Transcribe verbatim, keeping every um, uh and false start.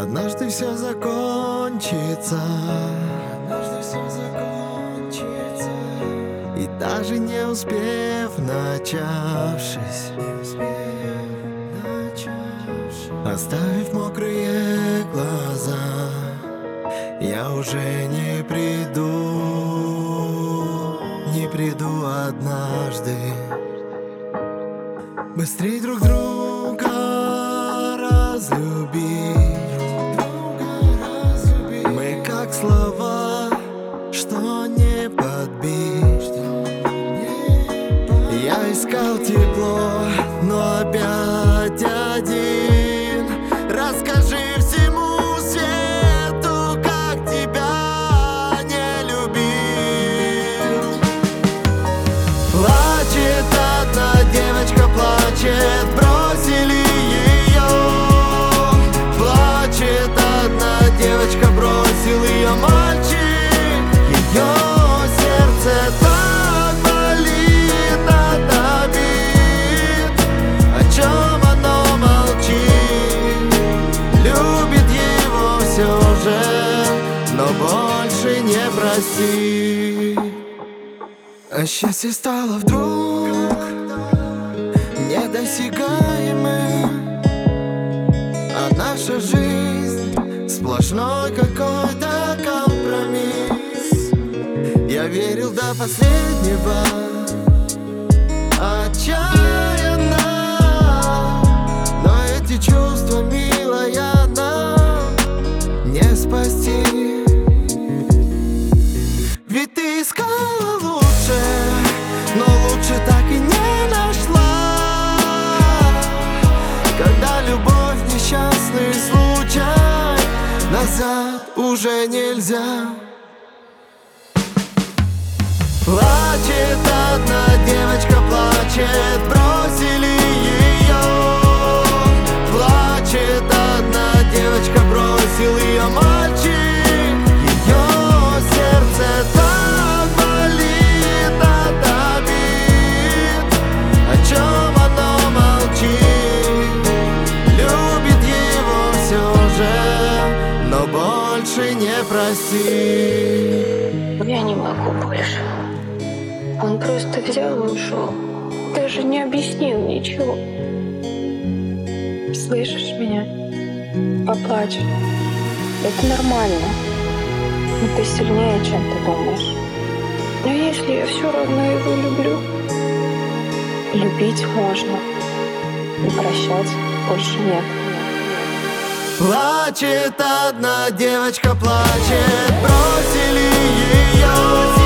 Однажды все закончится, однажды все закончится, и даже не успев начавшись, не успев начавшись, оставив мокрые глаза, я уже не приду, не приду однажды. Быстрей друг друга разлюбить, мы как слова, что не подбить. Я искал тепло, но опять один. Расскажи всему свету, как тебя не любил. Плачет одна девочка, плачет, бросили ее. Плачет одна девочка, бросил ее мальчик. Ее сердце так болит от обид. О чем оно молчит? Любит его все же, но больше не простит. А счастье стало вдруг недосягаемым, а наша жизнь сплошной какой-то компромисс. Я верил до последнего отчаянно, но эти чувства, милая, нам не спасти. Ведь ты искала лучше, но лучше так и не нашла. Когда любовь — несчастный случай, назад уже нельзя. Плачет одна девочка, плачет, бросили ее. Плачет одна девочка, бросил ее мальчик. Ее сердце так болит от обид. О чем оно молчит? Любит его все же, но больше не простит. Я не могу больше. Он просто взял и ушел. Даже не объяснил ничего. Слышишь меня? Поплачь. Это нормально. Но ты сильнее, чем ты думаешь. Но если я все равно его люблю, любить можно. И прощать больше нет. Плачет одна девочка, плачет, бросили ее.